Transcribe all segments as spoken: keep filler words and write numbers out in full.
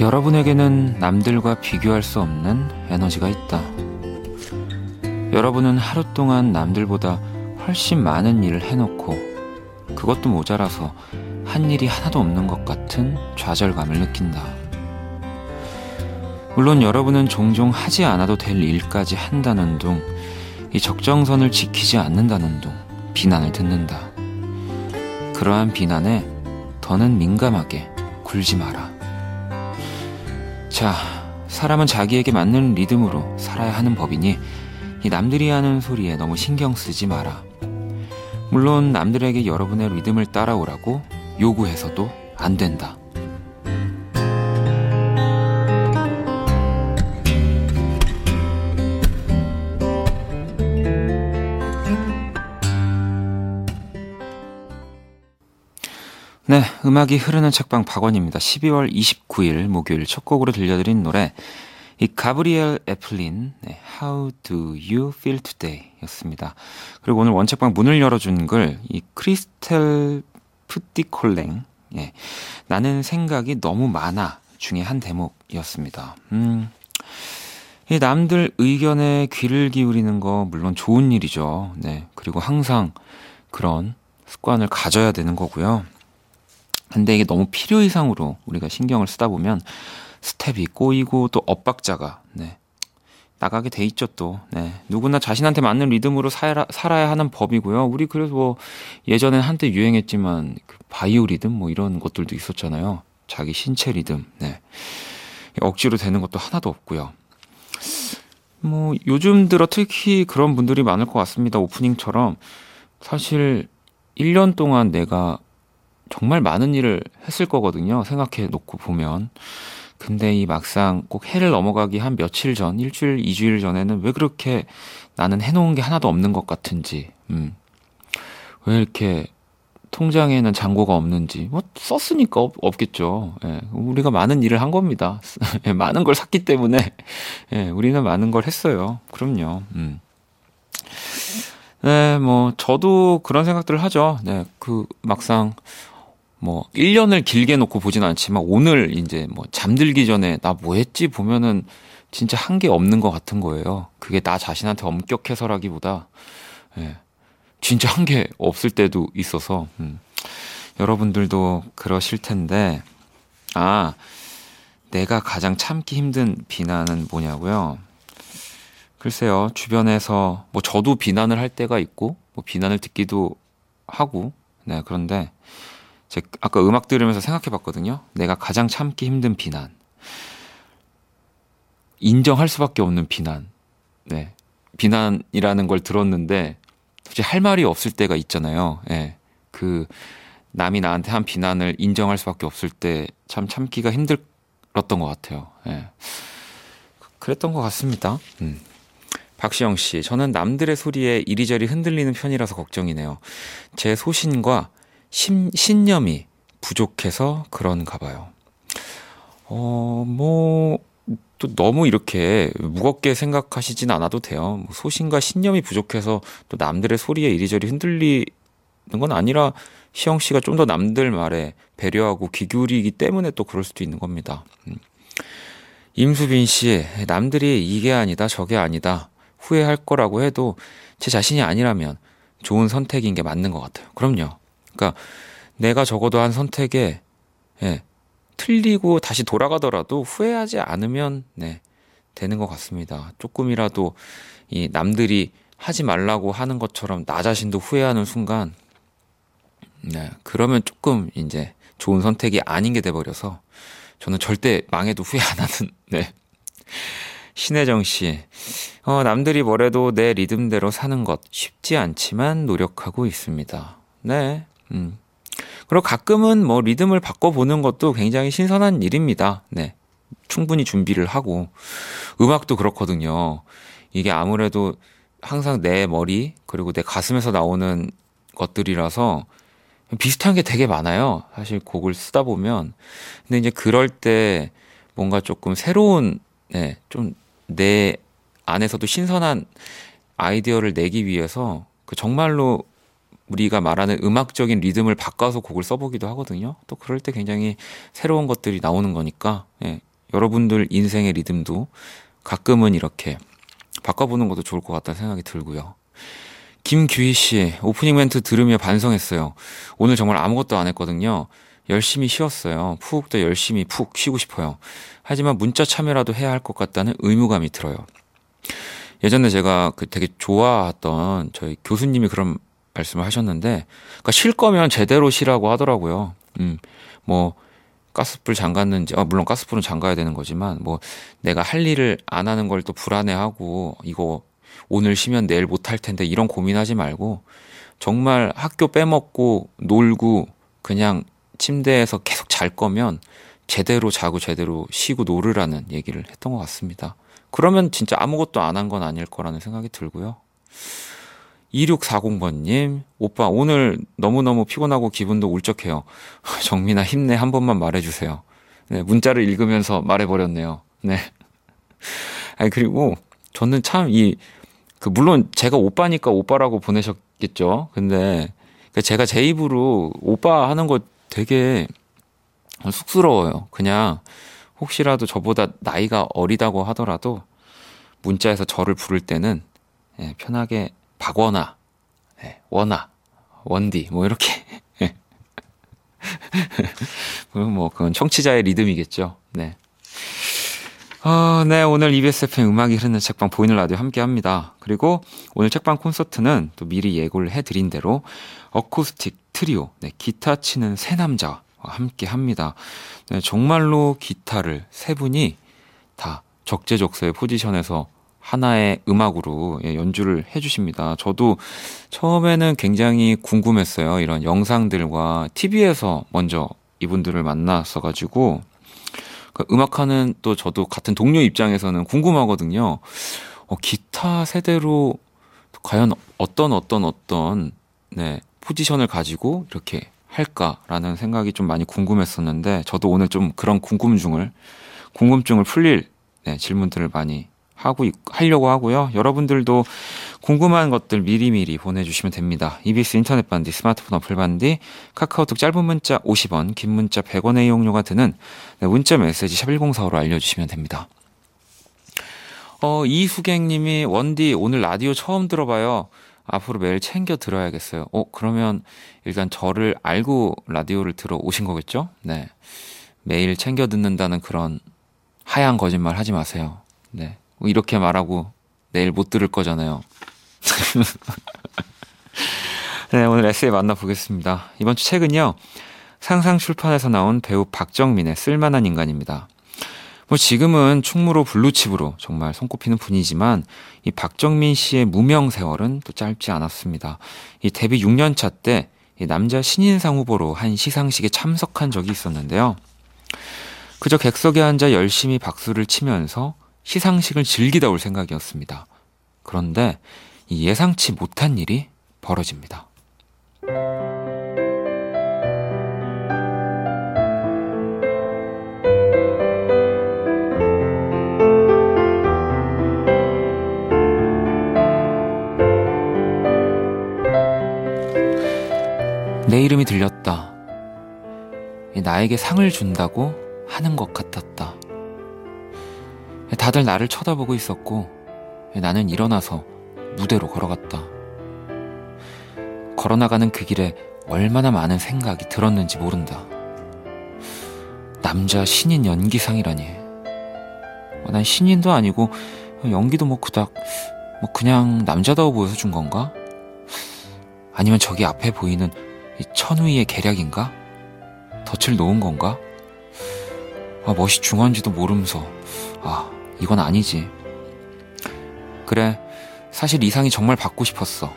여러분에게는 남들과 비교할 수 없는 에너지가 있다. 여러분은 하루 동안 남들보다 훨씬 많은 일을 해놓고 그것도 모자라서 한 일이 하나도 없는 것 같은 좌절감을 느낀다. 물론 여러분은 종종 하지 않아도 될 일까지 한다는 둥, 이 적정선을 지키지 않는다는 둥 비난을 듣는다. 그러한 비난에 더는 민감하게 굴지 마라. 자, 사람은 자기에게 맞는 리듬으로 살아야 하는 법이니 이 남들이 하는 소리에 너무 신경 쓰지 마라. 물론 남들에게 여러분의 리듬을 따라오라고 요구해서도 안 된다. 네, 음악이 흐르는 책방 박원입니다. 십이월 이십구일 목요일 첫 곡으로 들려드린 노래 이 가브리엘 애플린 네, How do you feel today? 였습니다. 그리고 오늘 원책방 문을 열어준 글 이 크리스텔 푸티콜랭 예, 나는 생각이 너무 많아 중에 한 대목이었습니다. 음, 이 남들 의견에 귀를 기울이는 거 물론 좋은 일이죠. 네, 그리고 항상 그런 습관을 가져야 되는 거고요. 근데 이게 너무 필요 이상으로 우리가 신경을 쓰다 보면 스텝이 꼬이고 또 엇박자가 네, 나가게 돼 있죠 또. 네, 누구나 자신한테 맞는 리듬으로 살아, 살아야 하는 법이고요. 우리 그래서 뭐 예전엔 한때 유행했지만 그 바이오 리듬 뭐 이런 것들도 있었잖아요. 자기 신체 리듬. 네, 억지로 되는 것도 하나도 없고요. 뭐 요즘 들어 특히 그런 분들이 많을 것 같습니다. 오프닝처럼 사실 일 년 동안 내가 정말 많은 일을 했을 거거든요. 생각해 놓고 보면. 근데 이 막상 꼭 해를 넘어가기 한 며칠 전, 일주일, 이주일 전에는 왜 그렇게 나는 해놓은 게 하나도 없는 것 같은지, 음. 왜 이렇게 통장에는 잔고가 없는지, 뭐 썼으니까 없, 없겠죠. 예, 우리가 많은 일을 한 겁니다. 예, 많은 걸 샀기 때문에 예, 우리는 많은 걸 했어요. 그럼요. 음. 네, 뭐 저도 그런 생각들을 하죠. 네, 그 막상 뭐 일 년을 길게 놓고 보진 않지만 오늘 이제 뭐 잠들기 전에 나 뭐 했지 보면은 진짜 한 게 없는 것 같은 거예요. 그게 나 자신한테 엄격해서라기보다 예, 진짜 한 게 없을 때도 있어서 음. 여러분들도 그러실 텐데 아 내가 가장 참기 힘든 비난은 뭐냐고요? 글쎄요, 주변에서 뭐 저도 비난을 할 때가 있고 뭐 비난을 듣기도 하고 네 그런데 제가 아까 음악 들으면서 생각해봤거든요. 내가 가장 참기 힘든 비난, 인정할 수밖에 없는 비난. 네, 비난이라는 걸 들었는데 솔직히 할 말이 없을 때가 있잖아요. 예, 그 남이 나한테 한 비난을 인정할 수밖에 없을 때 참 참기가 힘들었던 것 같아요. 예, 그랬던 것 같습니다. 음. 박시영 씨, 저는 남들의 소리에 이리저리 흔들리는 편이라서 걱정이네요. 제 소신과 심, 신념이 부족해서 그런가 봐요. 어, 뭐, 또 너무 이렇게 무겁게 생각하시진 않아도 돼요. 뭐 소신과 신념이 부족해서 또 남들의 소리에 이리저리 흔들리는 건 아니라 시영 씨가 좀 더 남들 말에 배려하고 귀 기울이기 때문에 또 그럴 수도 있는 겁니다. 음. 임수빈 씨, 남들이 이게 아니다, 저게 아니다. 후회할 거라고 해도 제 자신이 아니라면 좋은 선택인 게 맞는 것 같아요. 그럼요. 그러니까 내가 적어도 한 선택에 예, 틀리고 다시 돌아가더라도 후회하지 않으면 네, 되는 것 같습니다. 조금이라도 이 남들이 하지 말라고 하는 것처럼 나 자신도 후회하는 순간 네, 그러면 조금 이제 좋은 선택이 아닌 게 돼버려서 저는 절대 망해도 후회 안 하는 네. 신혜정 씨, 어, 남들이 뭐래도 내 리듬대로 사는 것 쉽지 않지만 노력하고 있습니다. 네, 음. 그리고 가끔은 뭐 리듬을 바꿔보는 것도 굉장히 신선한 일입니다. 네, 충분히 준비를 하고 음악도 그렇거든요. 이게 아무래도 항상 내 머리 그리고 내 가슴에서 나오는 것들이라서 비슷한 게 되게 많아요. 사실 곡을 쓰다 보면. 근데 이제 그럴 때 뭔가 조금 새로운 네, 좀 내 안에서도 신선한 아이디어를 내기 위해서 그 정말로 우리가 말하는 음악적인 리듬을 바꿔서 곡을 써보기도 하거든요. 또 그럴 때 굉장히 새로운 것들이 나오는 거니까 예, 여러분들 인생의 리듬도 가끔은 이렇게 바꿔보는 것도 좋을 것 같다는 생각이 들고요. 김규희 씨, 오프닝 멘트 들으며 반성했어요. 오늘 정말 아무것도 안 했거든요. 열심히 쉬었어요. 푹 더 열심히 푹 쉬고 싶어요. 하지만 문자 참여라도 해야 할 것 같다는 의무감이 들어요. 예전에 제가 그 되게 좋아했던 저희 교수님이 그런 말씀을 하셨는데, 그러니까 쉴 거면 제대로 쉬라고 하더라고요. 음, 뭐 가스불 잠갔는지, 아, 물론 가스불은 잠가야 되는 거지만, 뭐 내가 할 일을 안 하는 걸 또 불안해하고 이거 오늘 쉬면 내일 못 할 텐데 이런 고민하지 말고 정말 학교 빼먹고 놀고 그냥 침대에서 계속 잘 거면 제대로 자고 제대로 쉬고 놀으라는 얘기를 했던 것 같습니다. 그러면 진짜 아무것도 안 한 건 아닐 거라는 생각이 들고요. 이육사공 번님, 오빠 오늘 너무너무 피곤하고 기분도 울적해요. 정민아 힘내 한 번만 말해주세요. 네, 문자를 읽으면서 말해버렸네요. 네. 아니, 그리고 저는 참 이, 그, 물론 제가 오빠니까 오빠라고 보내셨겠죠. 근데 제가 제 입으로 오빠 하는 거 되게 쑥스러워요. 그냥 혹시라도 저보다 나이가 어리다고 하더라도 문자에서 저를 부를 때는 예, 편하게 박원아, 예, 원아, 원디 뭐 이렇게 뭐 그건 청취자의 리듬이겠죠. 네. 어, 네, 오늘 이비에스 에프엠 음악이 흐르는 책방 보이는 라디오 함께 합니다. 그리고 오늘 책방 콘서트는 또 미리 예고를 해드린 대로 어쿠스틱 트리오, 네, 기타 치는 세 남자와 함께 합니다. 네, 정말로 기타를 세 분이 다 적재적소의 포지션에서 하나의 음악으로 예, 연주를 해주십니다. 저도 처음에는 굉장히 궁금했어요. 이런 영상들과 티비에서 먼저 이분들을 만났어가지고 그 음악하는 또 저도 같은 동료 입장에서는 궁금하거든요. 어, 기타 세대로 과연 어떤 어떤 어떤 네, 포지션을 가지고 이렇게 할까라는 생각이 좀 많이 궁금했었는데 저도 오늘 좀 그런 궁금증을 궁금증을 풀릴 네, 질문들을 많이 하고 하려고 하고요. 여러분들도 궁금한 것들 미리미리 보내주시면 됩니다. 이비에스 인터넷 반디, 스마트폰 어플 반디, 카카오톡 짧은 문자 오십 원, 긴 문자 백 원의 이용료가 드는 문자 메시지 샵 일공사오로 알려주시면 됩니다. 어, 이수경님이 원디 오늘 라디오 처음 들어봐요. 앞으로 매일 챙겨 들어야겠어요. 어, 그러면 일단 저를 알고 라디오를 들어 오신 거겠죠? 네. 매일 챙겨 듣는다는 그런 하얀 거짓말 하지 마세요. 네. 이렇게 말하고 내일 못 들을 거잖아요. 네, 오늘 에세이 만나보겠습니다. 이번 주 책은요, 상상출판에서 나온 배우 박정민의 쓸만한 인간입니다. 뭐 지금은 충무로 블루칩으로 정말 손꼽히는 분이지만 이 박정민 씨의 무명 세월은 또 짧지 않았습니다. 이 데뷔 육 년 차 때 이 남자 신인상 후보로 한 시상식에 참석한 적이 있었는데요. 그저 객석에 앉아 열심히 박수를 치면서 시상식을 즐기다 올 생각이었습니다. 그런데 이 예상치 못한 일이 벌어집니다. 내 이름이 들렸다. 나에게 상을 준다고 하는 것 같았다. 다들 나를 쳐다보고 있었고 나는 일어나서 무대로 걸어갔다. 걸어나가는 그 길에 얼마나 많은 생각이 들었는지 모른다. 남자 신인 연기상이라니. 난 신인도 아니고 연기도 뭐 그닥 뭐 그냥 남자다워 보여서 준 건가? 아니면 저기 앞에 보이는 이 천우희의 계략인가? 덫을 놓은 건가? 아, 멋이 중한지도 모르면서 아, 이건 아니지. 그래, 사실 이 상이 정말 받고 싶었어.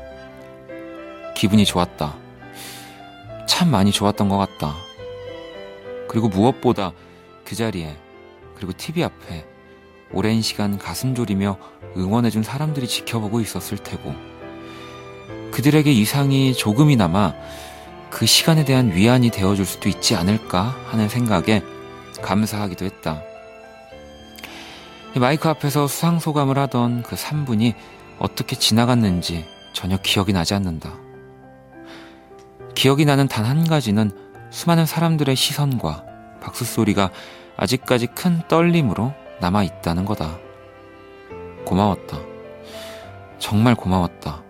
기분이 좋았다. 참 많이 좋았던 것 같다. 그리고 무엇보다 그 자리에, 그리고 티비 앞에 오랜 시간 가슴 졸이며 응원해준 사람들이 지켜보고 있었을 테고, 그들에게 이 상이 조금이나마 그 시간에 대한 위안이 되어줄 수도 있지 않을까 하는 생각에 감사하기도 했다. 마이크 앞에서 수상소감을 하던 그 삼 분이 어떻게 지나갔는지 전혀 기억이 나지 않는다. 기억이 나는 단 한 가지는 수많은 사람들의 시선과 박수 소리가 아직까지 큰 떨림으로 남아있다는 거다. 고마웠다. 정말 고마웠다.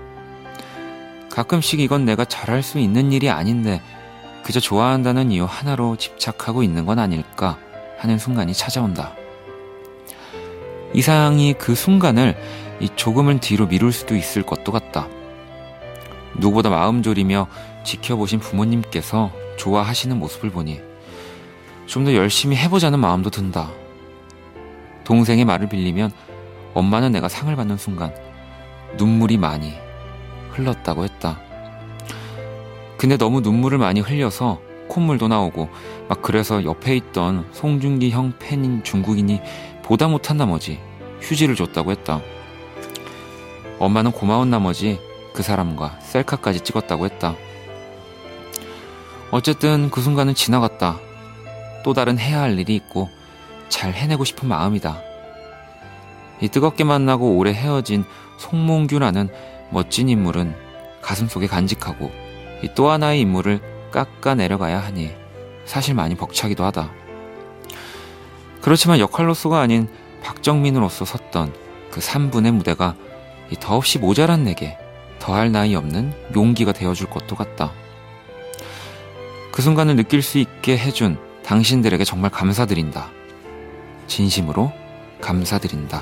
가끔씩 이건 내가 잘할 수 있는 일이 아닌데 그저 좋아한다는 이유 하나로 집착하고 있는 건 아닐까 하는 순간이 찾아온다. 이상이 그 순간을 이 조금은 뒤로 미룰 수도 있을 것도 같다. 누구보다 마음 졸이며 지켜보신 부모님께서 좋아하시는 모습을 보니 좀 더 열심히 해보자는 마음도 든다. 동생의 말을 빌리면 엄마는 내가 상을 받는 순간 눈물이 많이 흘렀다고 했다. 근데 너무 눈물을 많이 흘려서 콧물도 나오고 막 그래서 옆에 있던 송중기 형 팬인 중국인이 보다 못한 나머지 휴지를 줬다고 했다. 엄마는 고마운 나머지 그 사람과 셀카까지 찍었다고 했다. 어쨌든 그 순간은 지나갔다. 또 다른 해야 할 일이 있고 잘 해내고 싶은 마음이다. 이 뜨겁게 만나고 오래 헤어진 송몽규라는 멋진 인물은 가슴속에 간직하고 이 또 하나의 인물을 깎아 내려가야 하니 사실 많이 벅차기도 하다. 그렇지만 역할로서가 아닌 박정민으로서 섰던 그 삼 분의 무대가 이 더없이 모자란 내게 더할 나위 없는 용기가 되어줄 것도 같다. 그 순간을 느낄 수 있게 해준 당신들에게 정말 감사드린다. 진심으로 감사드린다.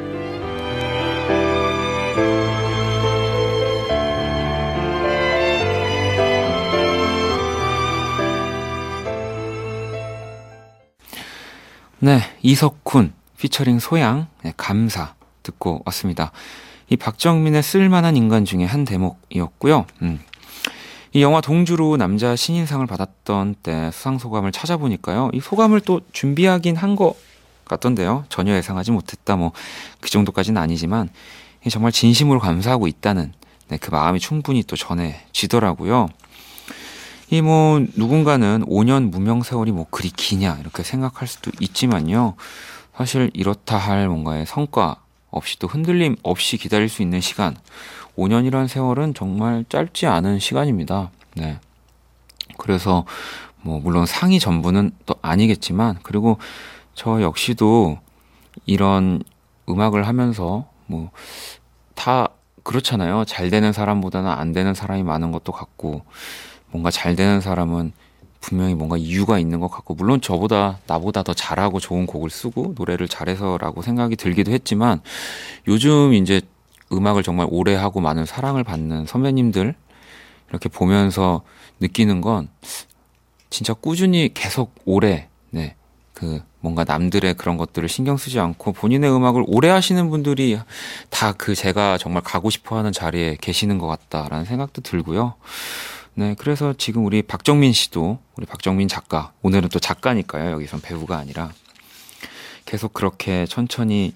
네, 이석훈 피처링 소양 네, 감사 듣고 왔습니다. 이 박정민의 쓸만한 인간 중에 한 대목이었고요. 음. 이 영화 동주로 남자 신인상을 받았던 때 수상 소감을 찾아보니까요. 이 소감을 또 준비하긴 한 것 같던데요. 전혀 예상하지 못했다. 뭐 그 정도까지는 아니지만 정말 진심으로 감사하고 있다는 네, 그 마음이 충분히 또 전해지더라고요. 이 뭐 누군가는 오 년 무명 세월이 뭐 그리 기냐 이렇게 생각할 수도 있지만요. 사실 이렇다 할 뭔가의 성과 없이 또 흔들림 없이 기다릴 수 있는 시간, 오 년이라는 세월은 정말 짧지 않은 시간입니다. 네. 그래서 뭐 물론 상이 전부는 또 아니겠지만, 그리고 저 역시도 이런 음악을 하면서 뭐 다 그렇잖아요. 잘 되는 사람보다는 안 되는 사람이 많은 것도 같고, 뭔가 잘 되는 사람은 분명히 뭔가 이유가 있는 것 같고, 물론 저보다 나보다 더 잘하고 좋은 곡을 쓰고 노래를 잘해서라고 생각이 들기도 했지만, 요즘 이제 음악을 정말 오래 하고 많은 사랑을 받는 선배님들 이렇게 보면서 느끼는 건 진짜 꾸준히 계속 오래 네, 그 뭔가 남들의 그런 것들을 신경 쓰지 않고 본인의 음악을 오래 하시는 분들이 다 그 제가 정말 가고 싶어하는 자리에 계시는 것 같다라는 생각도 들고요. 네, 그래서 지금 우리 박정민 씨도, 우리 박정민 작가, 오늘은 또 작가니까요. 여기선 배우가 아니라 계속 그렇게 천천히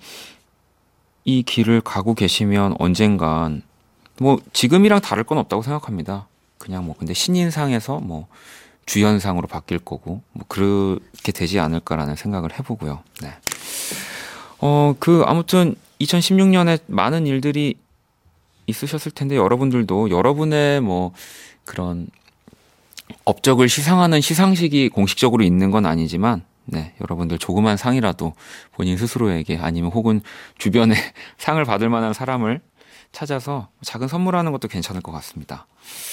이 길을 가고 계시면 언젠간 뭐 지금이랑 다를 건 없다고 생각합니다. 그냥 뭐 근데 신인상에서 뭐 주연상으로 바뀔 거고 뭐 그렇게 되지 않을까라는 생각을 해보고요. 네. 어, 그 아무튼 이천십육 년에 많은 일들이 있으셨을 텐데 여러분들도 여러분의 뭐 그런 업적을 시상하는 시상식이 공식적으로 있는 건 아니지만, 네, 여러분들 조그만 상이라도 본인 스스로에게 아니면 혹은 주변에 상을 받을 만한 사람을 찾아서 작은 선물하는 것도 괜찮을 것 같습니다.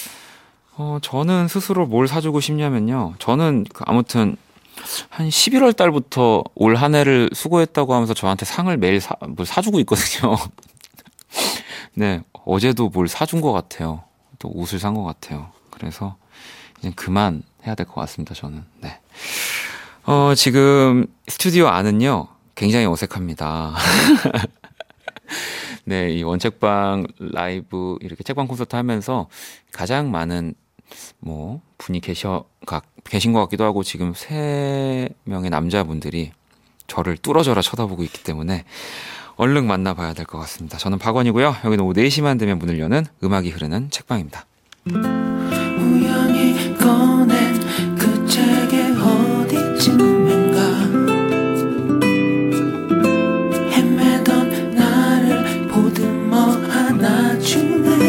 어, 저는 스스로 뭘 사주고 싶냐면요. 저는 그 아무튼 한 십일월 달부터 올 한 해를 수고했다고 하면서 저한테 상을 매일 사, 뭘 사주고 있거든요. 네, 어제도 뭘 사준 것 같아요. 또 옷을 산 것 같아요. 그래서 이제 그만 해야 될 것 같습니다. 저는. 네. 어, 지금 스튜디오 안은요 굉장히 어색합니다. 네, 이 원책방 라이브 이렇게 책방 콘서트 하면서 가장 많은 뭐 분이 계셔 가, 계신 것 같기도 하고 지금 세 명의 남자분들이 저를 뚫어져라 쳐다보고 있기 때문에 얼른 만나봐야 될 것 같습니다. 저는 박원이고요. 여기는 오후 네 시만 되면 문을 여는 음악이 흐르는 책방입니다. 우연히 꺼낸 그 책의 어디쯤인가 헤매던 나를 보듬어 안아주네.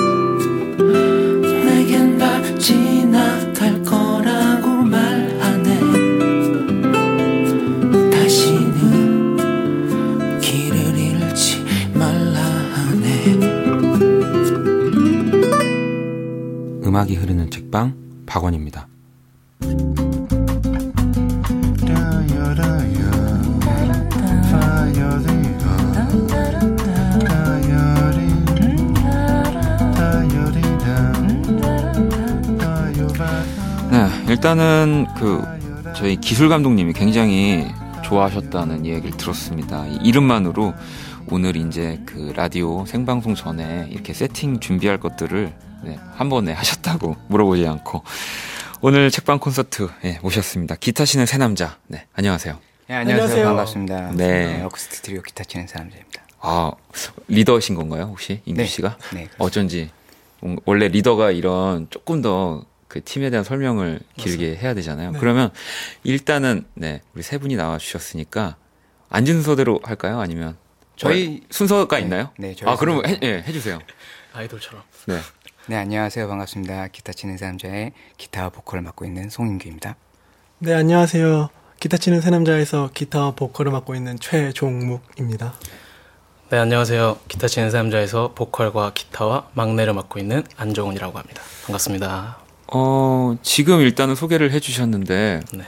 내겐 다 지나갈 거라고 말하네. 음악이 흐르는 책방 박원입니다. 네, 일단은 그 저희 기술 감독님이 굉장히 좋아하셨다는 얘기를 들었습니다. 이 이름만으로 오늘 이제 그 라디오 생방송 전에 이렇게 세팅 준비할 것들을 네, 한 번에 하셨다고 물어보지 않고 오늘 책방 콘서트 네, 모셨습니다. 기타 치는 새 남자. 네, 안녕하세요. 네, 안녕하세요. 안녕하세요. 반갑습니다. 네. 어쿠스틱 트리오 기타 치는 새 남자입니다. 아, 리더신 건가요, 혹시? 인규 네. 씨가? 네. 어쩐지. 원래 리더가 이런 조금 더 그 팀에 대한 설명을 길게 맞습니다. 해야 되잖아요. 네. 그러면 일단은, 네, 우리 세 분이 나와 주셨으니까 앉은 순서대로 할까요? 아니면 저희 순서가 네. 있나요? 네, 저희 아, 그러면 해, 네, 해주세요. 아이돌처럼. 네. 네, 안녕하세요. 반갑습니다. 기타 치는 새 남자의 기타와 보컬을 맡고 있는 송인규입니다. 네, 안녕하세요. 기타 치는 새 남자에서 기타와 보컬을 맡고 있는 최종묵입니다. 네, 안녕하세요. 기타 치는 새 남자에서 보컬과 기타와 막내를 맡고 있는 안정훈이라고 합니다. 반갑습니다. 어, 지금 일단은 소개를 해주셨는데, 네.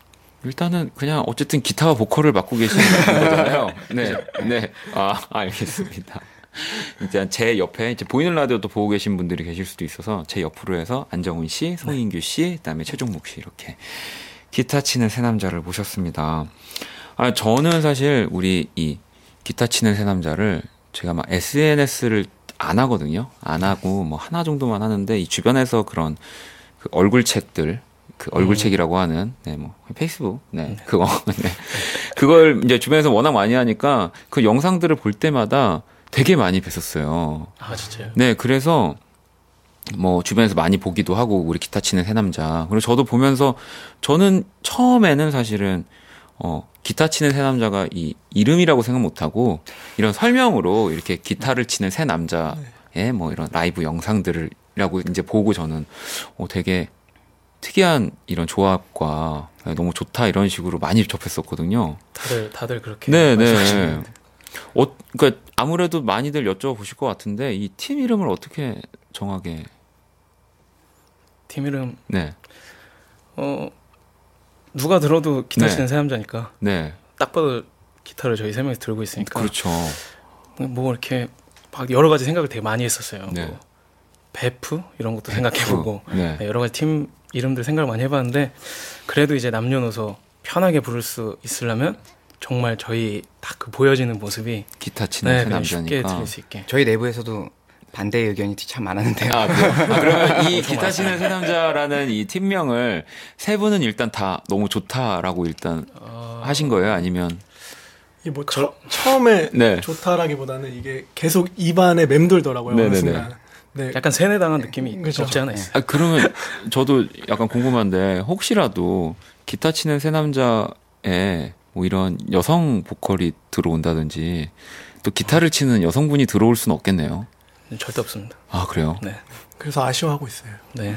일단은 그냥 어쨌든 기타와 보컬을 맡고 계시는 거잖아요. 네, 네. 아, 알겠습니다. 일단 제 옆에 이제 보이는 라디오도 보고 계신 분들이 계실 수도 있어서 제 옆으로 해서 안정훈 씨, 송인규 씨, 그다음에 최종묵 씨 이렇게 기타 치는 새 남자를 모셨습니다. 아, 저는 사실 우리 이 기타 치는 새 남자를 제가 막 에스엔에스를 안 하거든요. 안 하고 뭐 하나 정도만 하는데 이 주변에서 그런 그 얼굴책들 그 얼굴책이라고 하는 네 뭐 페이스북 네 그거 네 그걸 이제 주변에서 워낙 많이 하니까 그 영상들을 볼 때마다 되게 많이 뵀었어요. 아 진짜요? 네 그래서 뭐 주변에서 많이 보기도 하고 우리 기타 치는 새 남자 그리고 저도 보면서 저는 처음에는 사실은 어 기타 치는 새 남자가 이 이름이라고 생각 못하고 이런 설명으로 이렇게 기타를 치는 새 남자의 뭐 이런 라이브 영상들이라고 이제 보고 저는 어 되게 특이한 이런 조합과 너무 좋다 이런 식으로 많이 접했었거든요. 다들 다들 그렇게 네네. 어 그러니까 아무래도 많이들 여쭤보실 것 같은데 이 팀 이름을 어떻게 정하게? 팀 이름 네. 어 누가 들어도 기타 네. 치는 새 남자니까. 네. 딱 봐도 기타를 저희 세 명이 들고 있으니까. 그렇죠. 뭐 이렇게 막 여러 가지 생각을 되게 많이 했었어요. 네. 뭐 베프 이런 것도 생각해보고 네. 네, 여러 가지 팀 이름들 생각을 많이 해봤는데 그래도 이제 남녀노소 편하게 부를 수 있으려면 정말 저희 딱 그 보여지는 모습이 기타 치는 네, 새 그냥 남자니까. 쉽게 들을 수 있게. 저희 내부에서도 반대 의견이 참 많았는데요. 아, 아, 그러면 이 기타 치는 새 남자라는 이 팀명을 세 분은 일단 다 너무 좋다라고 일단 어... 하신 거예요? 아니면 이게 뭐 처, 처음에 네. 좋다라기보다는 이게 계속 입안에 맴돌더라고요. 어느 순간. 네. 약간 세뇌당한 느낌이 그렇죠. 없지 않아 있어요. 아, 그러면 저도 약간 궁금한데 혹시라도 기타 치는 새 남자에 뭐 이런 여성 보컬이 들어온다든지 또 기타를 치는 여성분이 들어올 수는 없겠네요. 절대 없습니다. 아 그래요? 네. 그래서 아쉬워하고 있어요. 네.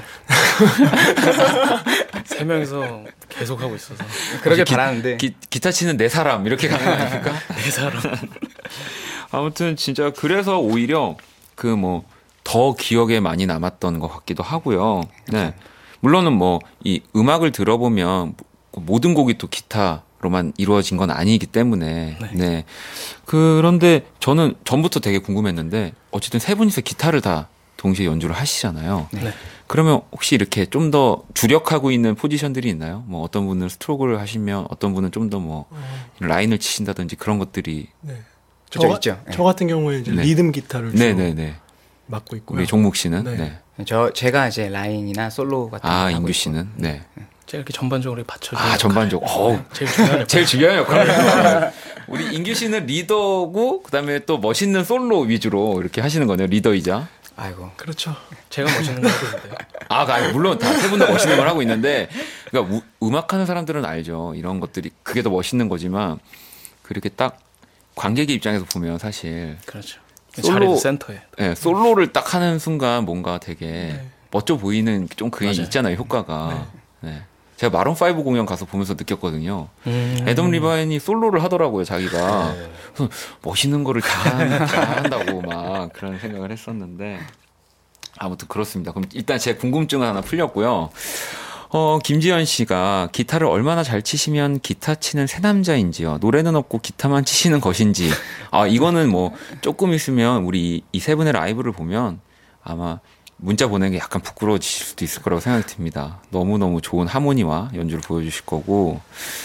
세 명이서 계속 하고 있어서 그러게 기, 바라는데 기, 기타 치는 네 사람 이렇게 가는 거 아닙니까? 네 사람. 아무튼 진짜 그래서 오히려 그 뭐 더 기억에 많이 남았던 것 같기도 하고요. 네. 물론은 뭐 이 음악을 들어보면 모든 곡이 또 기타로만 이루어진 건 아니기 때문에 네. 네. 그런데 저는 전부터 되게 궁금했는데 어쨌든 세 분이서 기타를 다 동시에 연주를 하시잖아요. 네. 그러면 혹시 이렇게 좀 더 주력하고 있는 포지션들이 있나요? 뭐 어떤 분은 스트로크를 하시면 어떤 분은 좀 더 뭐 라인을 치신다든지 그런 것들이 네. 저, 저, 있죠. 저 같은 경우에 이제 네. 리듬 기타를 네, 주로 네, 네. 맡고 있고요. 우리 종묵 씨는 네. 네. 저 제가 이제 라인이나 솔로 같은 거 아, 하고 인규 있고. 씨는 네. 제가 이렇게 전반적으로 받쳐주는 아, 전반적으로. 어우, 제일 중요한 역할. 제일 중요한 역할. 우리 인규 씨는 리더고 그다음에 또 멋있는 솔로 위주로 이렇게 하시는 거네요. 리더이자. 아이고. 그렇죠. 제가 멋있는 거 하고 있는데. 아, 아니, 물론 다 세 분 다 멋있는 걸 하고 있는데, 그러니까 우, 음악하는 사람들은 알죠. 이런 것들이 그게 더 멋있는 거지만 그렇게 딱 관객의 입장에서 보면 사실 그렇죠. 솔로- 자리도 센터에. 네, 솔로를 딱 하는 순간 뭔가 되게 네. 멋져 보이는 좀 그게 맞아요. 있잖아요. 효과가. 네. 제가 마룬 파이브 공연 가서 보면서 느꼈거든요. 음. 애덤 리바인이 솔로를 하더라고요, 자기가. 네. 그래서 멋있는 거를 다, 한- 다 한다고 막 그런 생각을 했었는데. 아무튼 그렇습니다. 그럼 일단 제 궁금증은 하나 풀렸고요. 어, 김지현 씨가 기타를 얼마나 잘 치시면 기타 치는 새 남자인지요. 노래는 없고 기타만 치시는 것인지. 아, 이거는 뭐 조금 있으면 우리 이 세 분의 라이브를 보면 아마 문자 보내는 게 약간 부끄러워지실 수도 있을 거라고 생각이 듭니다. 너무너무 좋은 하모니와 연주를 보여주실 거고.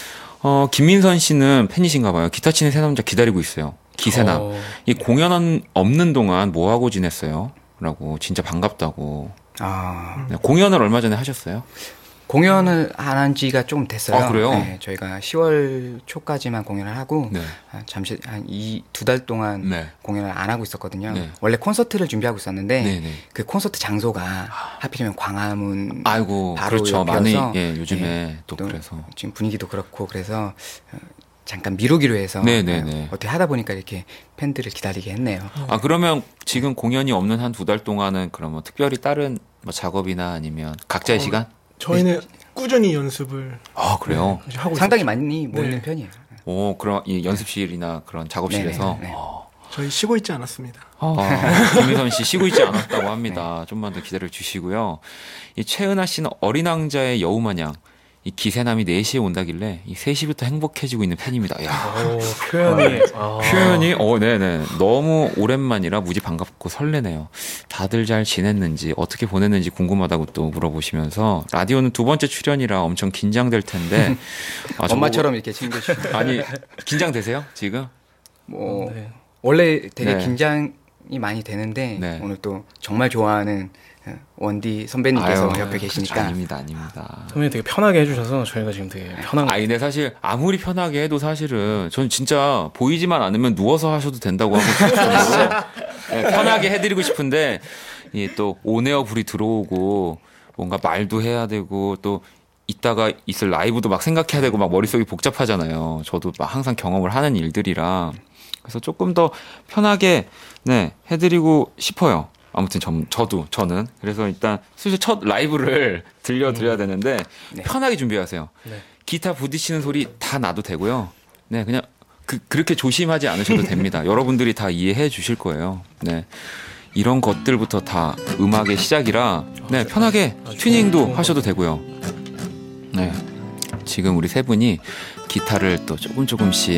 어, 김민선 씨는 팬이신가 봐요. 기타 치는 새 남자 기다리고 있어요. 기세남. 어, 이 공연 없는 동안 뭐 하고 지냈어요? 라고 진짜 반갑다고. 아, 네, 공연을 얼마 전에 하셨어요? 공연을 안 한 지가 좀 됐어요. 아, 그래요? 네, 저희가 시월 초까지만 공연을 하고 네. 아, 잠시 한 이 두 달 동안 네. 공연을 안 하고 있었거든요. 네. 원래 콘서트를 준비하고 있었는데 네, 네. 그 콘서트 장소가 하필이면 광화문 아이고, 바로 그렇죠. 많이, 옆이어서 예, 요즘에 네, 또 또 그래서. 지금 분위기도 그렇고 그래서 어, 잠깐 미루기로 해서 네, 네, 네. 어, 어떻게 하다 보니까 이렇게 팬들을 기다리게 했네요. 아, 그러면 지금 공연이 없는 한 두 달 동안은 그럼 뭐 특별히 다른 뭐 작업이나 아니면 각자의 어, 시간? 저희는 꾸준히 연습을 아, 그래요? 네, 하고 상당히 있었죠. 많이 모이는 네. 편이에요. 오, 그럼 이 연습실이나 그런 작업실에서. 네, 네, 네. 어. 저희 쉬고 있지 않았습니다. 아, 김민선 씨 쉬고 있지 않았다고 합니다. 좀만 더 기다려 주시고요. 이 최은하 씨는 어린 왕자의 여우 마냥 이 기세남이 네 시에 온다길래 이 세 시부터 행복해지고 있는 팬입니다. 야, 오, 표현이 아. 표현이 어, 네네 너무 오랜만이라 무지 반갑고 설레네요. 다들 잘 지냈는지 어떻게 보냈는지 궁금하다고 또 물어보시면서 라디오는 두 번째 출연이라 엄청 긴장될 텐데 아, 저보고- 엄마처럼 이렇게 챙겨주시고 아니 긴장되세요 지금? 뭐 네. 원래 되게 네. 긴장이 많이 되는데 네. 오늘 또 정말 좋아하는 원디 선배님께서 아유, 옆에 계시니까 아닙니다, 아닙니다. 선배님 되게 편하게 해주셔서 저희가 지금 되게 편한 거 아니, 근데 사실 아무리 편하게 해도 사실은 전 진짜 보이지만 않으면 누워서 하셔도 된다고 하고 싶어요. 네, 편하게 해드리고 싶은데 이 또 온에어 불이 들어오고 뭔가 말도 해야 되고 또 이따가 있을 라이브도 막 생각해야 되고 막 머릿속이 복잡하잖아요. 저도 막 항상 경험을 하는 일들이라 그래서 조금 더 편하게 네 해드리고 싶어요. 아무튼 저, 저도 저는 그래서 일단 슬슬 첫 라이브를 들려드려야 되는데 네. 편하게 준비하세요. 네. 기타 부딪히는 소리 다 나도 되고요. 네, 그냥 그, 그렇게 조심하지 않으셔도 됩니다. 여러분들이 다 이해해 주실 거예요. 네, 이런 것들부터 다 음악의 시작이라 네 편하게 튜닝도 하셔도 되고요. 네, 지금 우리 세 분이 기타를 또 조금 조금씩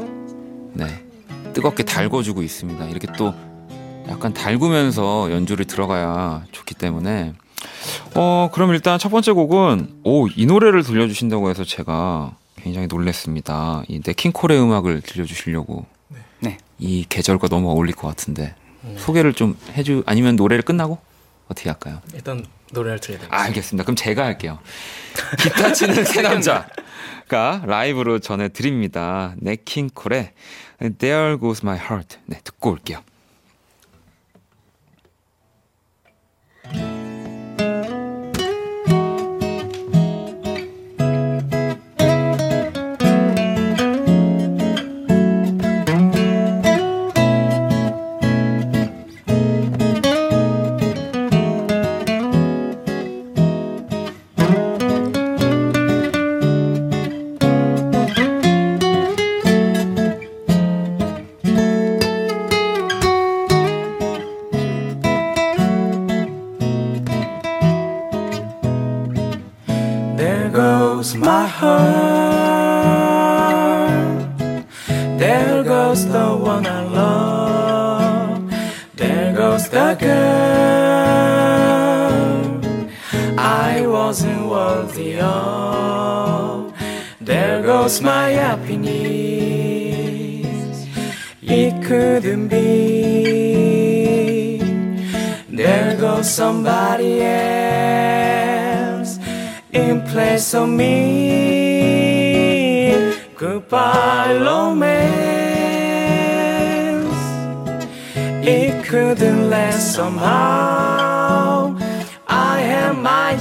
네 뜨겁게 달궈주고 있습니다. 이렇게 또 약간 달구면서 연주를 들어가야 좋기 때문에 어 그럼 일단 첫 번째 곡은 오 이 노래를 들려주신다고 해서 제가 굉장히 놀랐습니다. 이 네킹콜의 음악을 들려주시려고 네. 이 계절과 너무 어울릴 것 같은데 소개를 좀 해주 아니면 노래를 끝나고 어떻게 할까요? 일단 노래를 들려야 돼요. 아, 알겠습니다. 그럼 제가 할게요. 기타 치는 새 남자가 라이브로 전해드립니다. 네킹콜의 There Goes My Heart 네 듣고 올게요. There goes my heart. There goes the one I love. There goes the girl I wasn't worthy of. There goes my happiness. It couldn't be. There goes somebody else in place of me. Goodbye, romance. It couldn't last somehow. I had my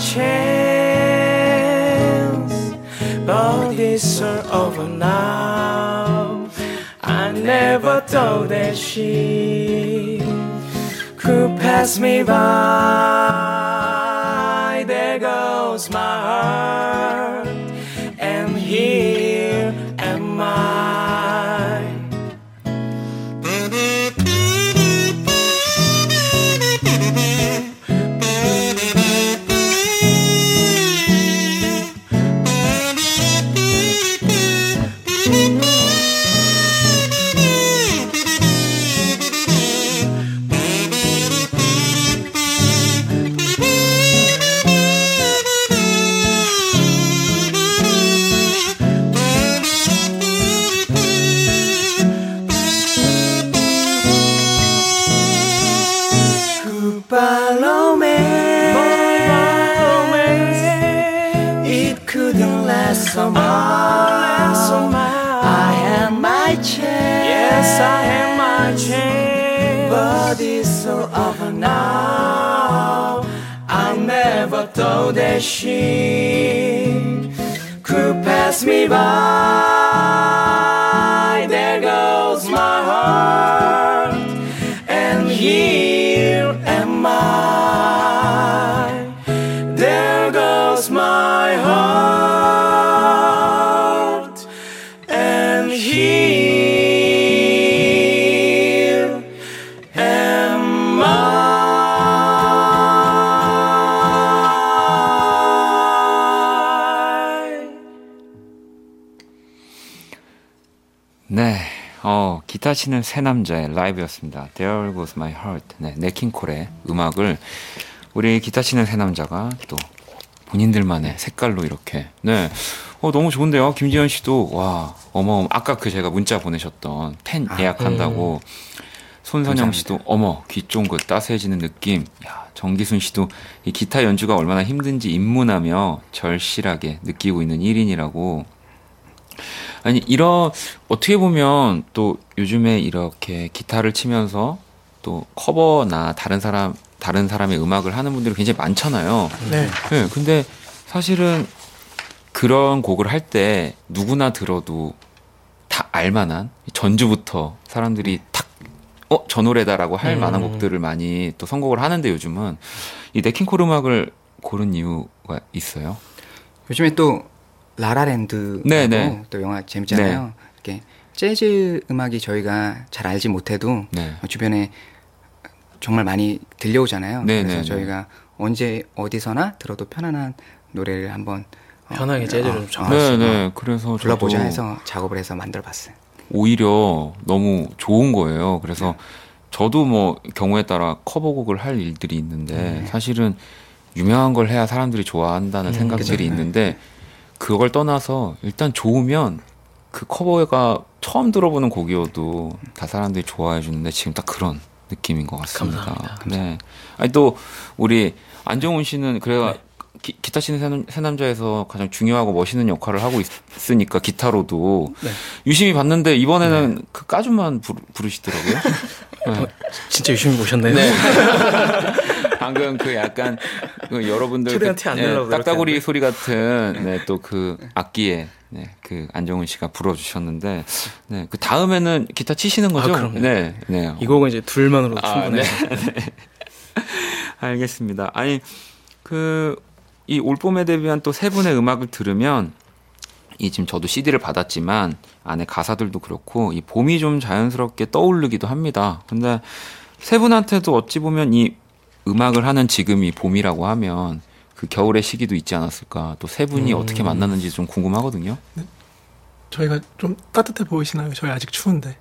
chance, but it's all over now. I never thought that she could pass me by. There goes my heart, and here am I. romance. It couldn't last so much. I had my chance. Yes, I had my chance. But it's so over now. I never thought that she could pass me by. There goes my heart, and here am I. There goes my heart, and here am I. 네, 어, 기타 치는 새 남자의 라이브였습니다. There Goes My Heart. 네, 네킹콜의 음악을 우리 기타 치는 새 남자가 또 본인들만의 색깔로 이렇게. 네, 어, 너무 좋은데요. 김지현 씨도 와, 어머, 아까 그 제가 문자 보내셨던 팬 예약한다고. 음. 손선영 감사합니다. 씨도 어머, 귀 쫑긋 따스해지는 느낌. 야, 정기순 씨도 이 기타 연주가 얼마나 힘든지 입문하며 절실하게 느끼고 있는 일 인이라고. 아니, 이런, 어떻게 보면 또 요즘에 이렇게 기타를 치면서 또 커버나 다른 사람, 다른 사람의 음악을 하는 분들이 굉장히 많잖아요. 네. 네, 근데 사실은 그런 곡을 할 때 누구나 들어도 다 알만한 전주부터 사람들이 탁, 어, 저 노래다라고 할 음. 만한 곡들을 많이 또 선곡을 하는데 요즘은 이 네킹콜 음악을 고른 이유가 있어요? 요즘에 또 라라랜드라고 네네. 또 영화 재밌잖아요. 이렇게 재즈 음악이 저희가 잘 알지 못해도 네. 주변에 정말 많이 들려오잖아요. 네네네. 그래서 저희가 언제 어디서나 들어도 편안한 노래를 한번 어, 편하게 재즈를 어, 좀 어, 네, 어, 네. 그래서 불러보자 저도 해서 작업을 해서 만들어봤어요. 오히려 너무 좋은 거예요. 그래서 저도 뭐 경우에 따라 커버곡을 할 일들이 있는데 사실은 유명한 걸 해야 사람들이 좋아한다는 음, 생각들이 그죠. 있는데 그걸 떠나서 일단 좋으면 그 커버가 처음 들어보는 곡이어도 다 사람들이 좋아해 주는데 지금 딱 그런 느낌인 것 같습니다. 감사합니다. 네. 아니 또 우리 안정훈 씨는 그래가 기, 기타 치는 새, 새 남자에서 가장 중요하고 멋있는 역할을 하고 있으니까 기타로도 네. 유심히 봤는데 이번에는 그 까주만 부르, 부르시더라고요. 네. 진짜 유심히 보셨네요. 네. 방금 그 약간 그 여러분들 최대한 그, 티안 네, 내려고 딱따구리 노력했는데. 소리 같은 네, 또 그 악기에 네, 그 안정훈 씨가 불어주셨는데 네, 그 다음에는 기타 치시는 거죠? 아, 그럼요. 네, 네. 이 곡은 이제 둘만으로 아, 충분해요. 알겠습니다. 아니 그 이 올봄에 데뷔한 또 세 분의 음악을 들으면 이 지금 저도 씨디를 받았지만 안에 가사들도 그렇고 이 봄이 좀 자연스럽게 떠오르기도 합니다. 근데 세 분한테도 어찌 보면 이 음악을 하는 지금이 봄이라고 하면 그 겨울의 시기도 있지 않았을까. 또 세 분이 음. 어떻게 만났는지 좀 궁금하거든요. 저희가 좀 따뜻해 보이시나요? 저희 아직 추운데.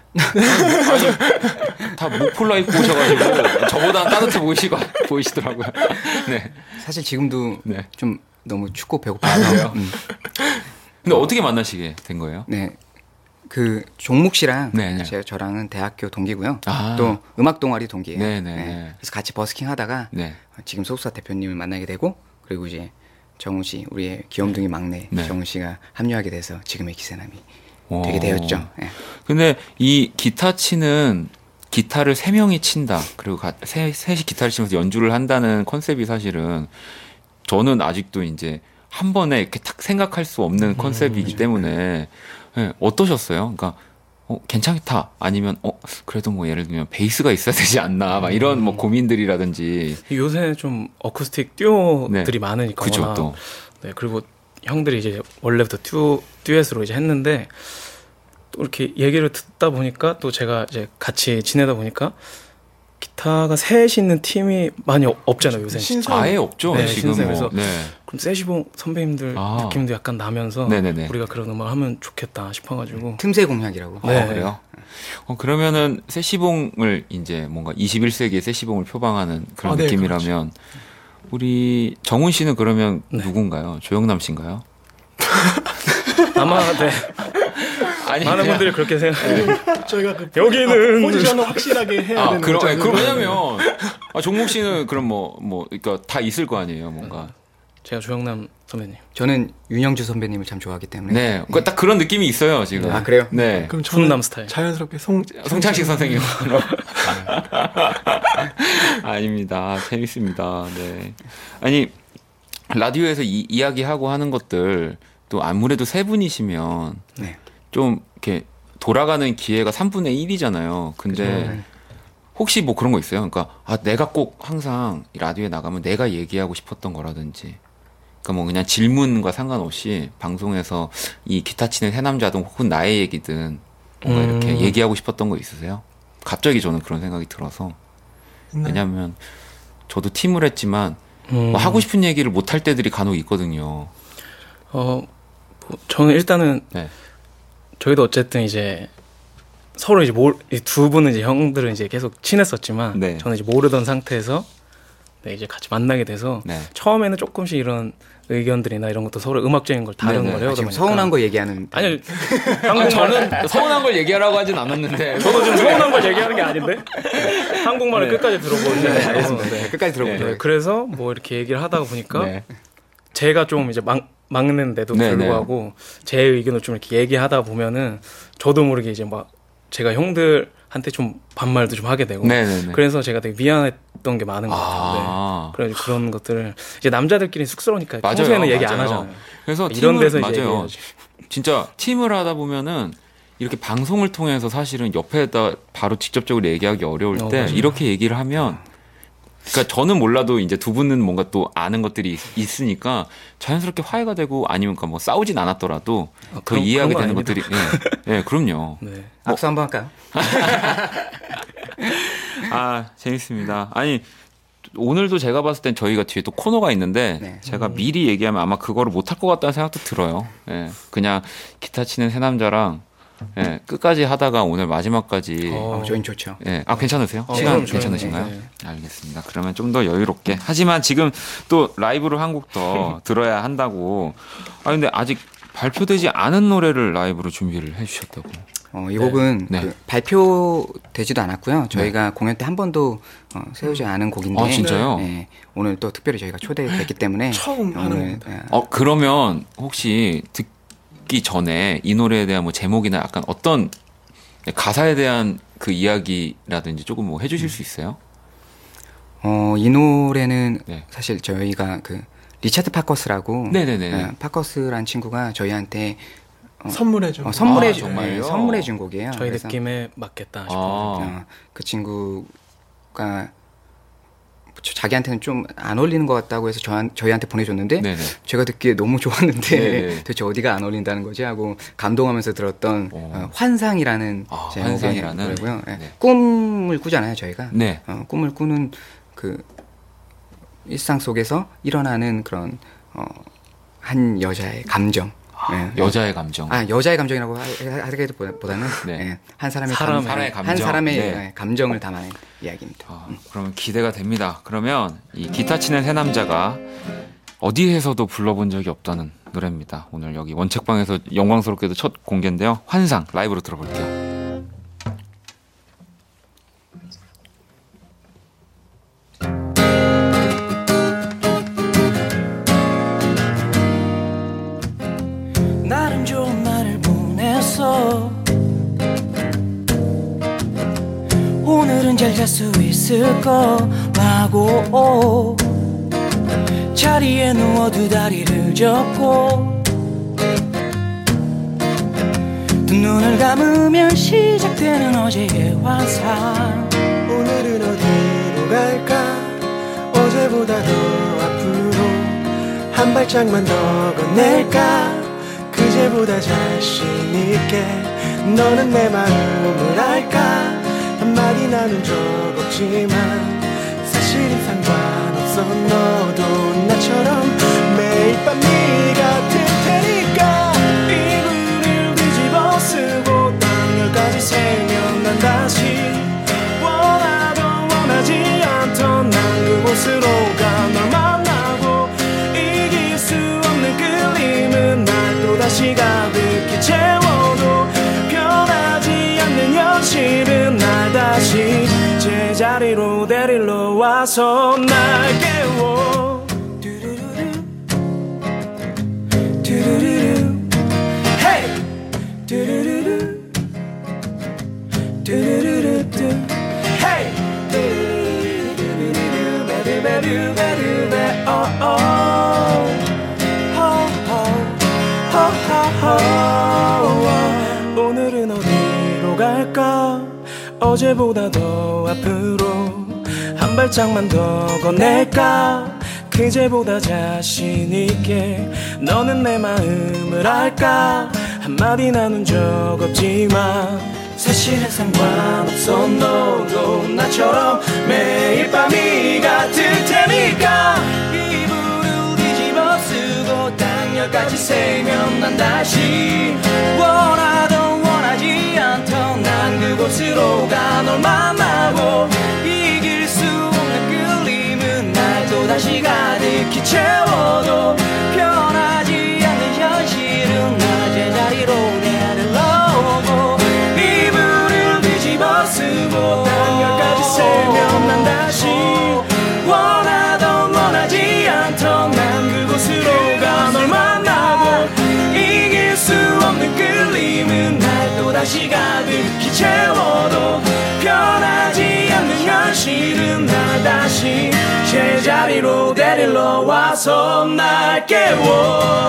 아니, 다 목폴라 입고 오셔가지고 저보다 따뜻해 보이시고 보이시더라고요. 네. 사실 지금도 네. 좀 너무 춥고 배고파요. 음. 근데 어떻게 만나시게 된 거예요? 네. 그 종묵 씨랑 네, 네. 제 저랑은 대학교 동기고요. 아. 또 음악 동아리 동기예요. 네, 네, 네. 그래서 같이 버스킹 하다가 네. 지금 소속사 대표님을 만나게 되고 그리고 이제 정훈 씨, 우리의 귀염둥이 막내 네. 정훈 씨가 합류하게 돼서 지금의 기세남이 오. 되게 되었죠. 네. 근데 이 기타 치는 기타를 세 명이 친다. 그리고 가, 세, 셋이 기타를 치면서 연주를 한다는 컨셉이 사실은 저는 아직도 이제 한 번에 이렇게 탁 생각할 수 없는 컨셉이기 음, 때문에 네, 어떠셨어요? 그러니까 어, 괜찮다. 아니면 어 그래도 뭐 예를 들면 베이스가 있어야 되지 않나. 막 이런 뭐 고민들이라든지. 요새 좀 어쿠스틱 듀오들이 네. 많으니까 그죠, 워낙. 또. 네, 그리고 형들이 이제 원래부터 듀, 듀엣으로 이제 했는데 또 이렇게 얘기를 듣다 보니까 또 제가 이제 같이 지내다 보니까 기타가 셋이 있는 팀이 많이 어- 없잖아요, 요새. 신선. 아예 없죠. 네, 지금 신세. 뭐. 그래서 네. 그럼 세시봉 선배님들 아. 느낌도 약간 나면서 네네네. 우리가 그런 음악을 하면 좋겠다 싶어가지고 틈새 공략이라고. 어, 네. 그래요? 어, 그러면은 세시봉을 이제 뭔가 이십일 세기의 세시봉을 표방하는 그런 아, 네, 느낌이라면 우리 정훈 씨는 그러면 네. 누군가요? 조영남 씨인가요? 아마 네, 아니 많은 그냥- 분들이 그렇게 생각해요. 저희가 그 여기는- 아, 포지션을 확실하게 해야 아, 되는 그럼, 거죠. 아니, 그러냐면 아, 종목 씨는 그럼 뭐, 뭐, 그러니까 다 있을 거 아니에요, 뭔가. 제가 조영남 선배님. 저는 윤영주 선배님을 참 좋아하기 때문에. 네, 그러니까 딱 그런 느낌이 있어요, 지금. 아, 그래요? 네. 그럼 저는 훈남 스타일. 자연스럽게 송 송창식 선생님. 아닙니다. 재밌습니다. 네. 아니, 라디오에서 이, 이야기하고 하는 것들, 또 아무래도 세 분이시면, 네. 좀, 이렇게, 돌아가는 기회가 삼분의 일이잖아요. 근데, 그죠. 혹시 뭐 그런 거 있어요? 그러니까, 아, 내가 꼭 항상 이 라디오에 나가면 내가 얘기하고 싶었던 거라든지, 그러니까 뭐 그냥 질문과 상관없이 방송에서 이 기타 치는 새 남자든 혹은 나의 얘기든 뭔가 음. 이렇게 얘기하고 싶었던 거 있으세요? 갑자기 저는 그런 생각이 들어서. 네. 왜냐면 저도 팀을 했지만 음. 뭐 하고 싶은 얘기를 못 할 때들이 간혹 있거든요. 어, 뭐 저는 일단은 네. 저희도 어쨌든 이제 서로 이제 모르, 이두 분은 이제 형들은 이제 계속 친했었지만 네. 저는 이제 모르던 상태에서 네, 이제 같이 만나게 돼서 네. 처음에는 조금씩 이런 의견들이나 이런 것도 서로 음악적인 걸 다른 네네. 걸 아, 해오다 지금 보니까 서운한 거 얘기하는. 아니 아, 저는 서운한 걸 얘기하라고 하진 않았는데. 저도 지금 서운한 걸 얘기하는 게 아닌데 한국말을 네. 끝까지 들어보는데 네, 알겠습니다. 네, 끝까지 들어보죠. 네, 그래서 뭐 이렇게 얘기를 하다가 보니까 네. 제가 좀 이제 막, 막는데도 네, 불구하고 제 의견을 좀 이렇게 얘기하다 보면은 저도 모르게 이제 막 제가 형들한테 좀 반말도 좀 하게 되고 네네네. 그래서 제가 되게 미안했던 게 많은 것 같아요. 아. 네. 그래서 그런 것들을 이제 남자들끼리 쑥스러우니까 맞아요, 평소에는 얘기 안 맞아요. 하잖아요. 그래서 이런 팀을- 데서 이제 맞아요. 얘기해야지. 진짜 팀을 하다 보면은 이렇게 방송을 통해서 사실은 옆에다 바로 직접적으로 얘기하기 어려울 어, 때 맞아요. 이렇게 얘기를 하면 그러니까 저는 몰라도 이제 두 분은 뭔가 또 아는 것들이 있- 있으니까 자연스럽게 화해가 되고 아니면 그러니까 뭐 싸우진 않았더라도 아, 더 그런- 이해하게 그런 되는 거 것들이 예, 예, 그럼요. 네. 악수 한번 할까요? 아 재밌습니다. 아니 오늘도 제가 봤을 땐 저희가 뒤에 또 코너가 있는데 네. 제가 미리 얘기하면 아마 그거를 못할 것 같다는 생각도 들어요. 예, 그냥 기타 치는 새 남자랑 예, 끝까지 하다가 오늘 마지막까지 어. 어, 저희는 좋죠. 예, 아 괜찮으세요? 어, 시간 그럼 괜찮으신가요? 네. 알겠습니다. 그러면 좀 더 여유롭게. 하지만 지금 또 라이브를 한 곡 더 들어야 한다고. 아 근데 아직 발표되지 않은 노래를 라이브로 준비를 해주셨다고. 어, 이 곡은 네. 그 발표되지도 않았고요. 저희가 공연 때 한 번도 어, 세우지 않은 곡인데. 아, 진짜요? 네, 오늘 또 특별히 저희가 초대됐기 때문에 처음 하는 오늘 겁니다. 예, 어 그러면 혹시 듣기 전에 이 노래에 대한 뭐 제목이나 약간 어떤 가사에 대한 그 이야기라든지 조금 뭐 해주실 수 있어요? 어, 이 노래는 네. 사실 저희가 그 리차드 파커스라고 네네네. 예, 파커스란 친구가 저희한테 어, 선물해줘. 어, 선물해 아, 주, 정말요? 예, 선물해 준 곡이에요. 저희 그래서, 느낌에 맞겠다 싶어서 아, 어, 그 친구가 저- 자기한테는 좀 안 어울리는 것 같다고 해서 저한, 저희한테 보내줬는데 네네. 제가 듣기에 너무 좋았는데 네네. 도대체 어디가 안 어울린다는 거지 하고 감동하면서 들었던 오. 어, 환상이라는 아, 제목의 환상이라는? 노래고요. 예, 네. 꿈을 꾸잖아요 저희가. 네. 어, 꿈을 꾸는 그 일상 속에서 일어나는 그런 어, 한 여자의 감정. 예. 여자의 감정. 아 여자의 감정이라고 하- 하기보다는 네. 예, 한 사람의, 사람의. 감, 사람의 한 감정. 사람의 네. 예, 감정을 담아낸 이야기입니다. 아, 그러면 기대가 됩니다. 그러면 이 기타 치는 새 남자가 어디에서도 불러본 적이 없다는 노래입니다. 오늘 여기 원책방에서 영광스럽게도 첫 공개인데요. 환상 라이브로 들어볼게요. 나름 좋은 날을 보냈어. 오늘은 잘 잘 수 있을 거라고 자리에 누워 두 다리를 접고 두 눈을 감으면 시작되는 어제의 환상. 오늘은 어디로 갈까? 어제보다 더 앞으로 한 발짝만 더 건넬까? 그제보다 자신 있게 너는 내 마음을 알까? 한마디 나눈 적 없지만 사실은 상관없어. 너도 나처럼 매일 밤 네가 될 테니까 이불을 뒤집어 쓰고 땅열까지 새면 난 다시 원하던 원하지 않던 난 그곳으로 가. 널 만나고 이길 수 없는 끌림은 날 또다시 가득히 채워도 변하지 않는 현실은 날 다시 제자리로 데리러 와. 와서 날 깨워 두루루루 두루루루 헤이 두루루루 두루루루 두 헤이 두루루루 베르베르 베르베 어어 호호호호호 오늘은 어디로 갈까 어제보다 더 앞으로 한 발짝만 더 건넬까 그제보다 자신있게 너는 내 마음을 알까 한마디 나눈 적 없지만 사실은 상관없어 너도 나처럼 매일 밤이 같을 테니까 이불을 뒤집어 쓰고 땅열까지 새면 난 다시 원하던 원하지 않던 난 그곳으로 가 널 만나고 이길 수 없는 끌림은 날 또다시 가득히 채워도 변하지 않는 현실은 나 제자리로 내려오고 이불을 뒤집어 쓰고 땅열까지 새면 난 다시 원하던 원하지 않던 난 그곳으로 가 널 만나고 이길 수 없는 끌림은 날 또다시 가득히 채워도 변하지 않는 현실은 나 다시 제자리로 데리러 와서 날 깨워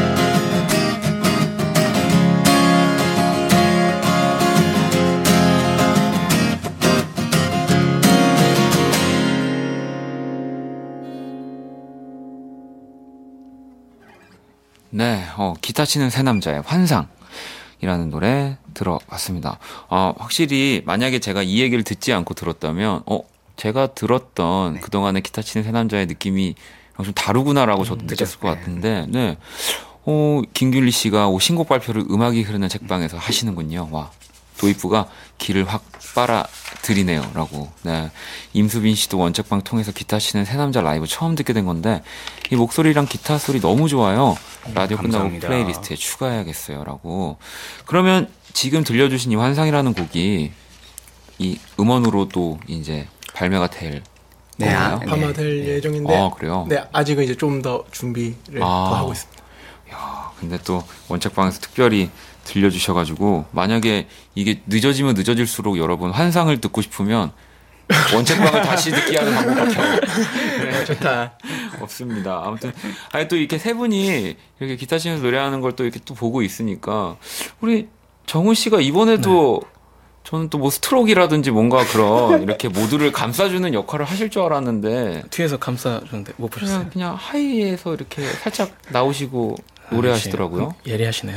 네, 어, 기타 치는 새 남자의 환상이라는 노래 들어봤습니다. 아, 확실히 만약에 제가 이 얘기를 듣지 않고 들었다면, 어, 제가 들었던 네. 그동안의 기타 치는 새 남자의 느낌이 좀 다르구나라고 저도 음, 느꼈을 그죠? 것 같은데, 네. 어, 김균리 씨가 오, 신곡 발표를 음악이 흐르는 책방에서 하시는군요. 와, 도입부가 길을 확 빨아들이네요. 라고. 네. 임수빈 씨도 원책방 통해서 기타 치는 새 남자 라이브 처음 듣게 된 건데, 이 목소리랑 기타 소리 너무 좋아요. 라디오 감사합니다. 끝나고 플레이리스트에 추가해야겠어요. 라고. 그러면 지금 들려주신 이 환상이라는 곡이 이 음원으로도 이제 발매가 될 네, 건가요? 아, 네. 아마 될 네. 예정인데 아, 그래요? 네, 아직은 이제 좀 더 준비를 아. 더 하고 있습니다. 야, 근데 또 원책방에서 특별히 들려주셔가지고 만약에 이게 늦어지면 늦어질수록 여러분 환상을 듣고 싶으면 원책방을 다시 듣게 하는 방법밖에 네, 좋다. 없습니다. 아무튼 아니 또 이렇게 세 분이 이렇게 기타 치면서 노래하는 걸 또 이렇게 또 보고 있으니까 우리 정훈 씨가 이번에도 네. 저는 또 뭐 스트로크라든지 뭔가 그런 이렇게 모두를 감싸주는 역할을 하실 줄 알았는데 뒤에서 감싸주는데 못 보셨어요? 그냥 그냥 하이에서 이렇게 살짝 나오시고 노래하시더라고요. 아, 예리하시네요.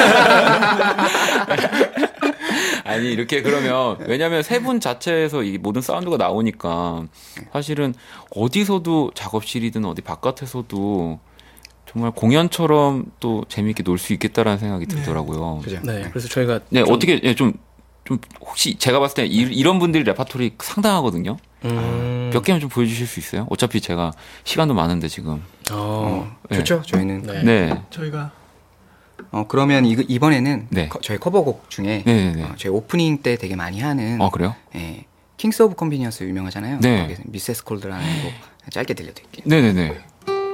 아니 이렇게 그러면 왜냐하면 세 분 자체에서 이 모든 사운드가 나오니까 사실은 어디서도 작업실이든 어디 바깥에서도 정말 공연처럼 또 재미있게 놀 수 있겠다라는 생각이 들더라고요. 그죠? 네, 그래서 저희가 네, 좀, 어떻게 예, 좀, 좀 혹시 제가 봤을 때 이, 이런 분들이 레파토리 상당하거든요. 음, 몇 개만 좀 보여주실 수 있어요? 어차피 제가 시간도 많은데 지금. 어, 어, 네. 좋죠. 저희는 네. 네, 저희가 어 그러면 이, 이번에는 네. 커- 저희 커버곡 중에 네, 네. 어, 저희 오프닝 때 되게 많이 하는 아 그래요? 예, 킹스 오브 컨비니언스 유명하잖아요. 네. 거기서 미세스 콜드라는 곡 짧게 들려드릴게요. 네, 네, 네.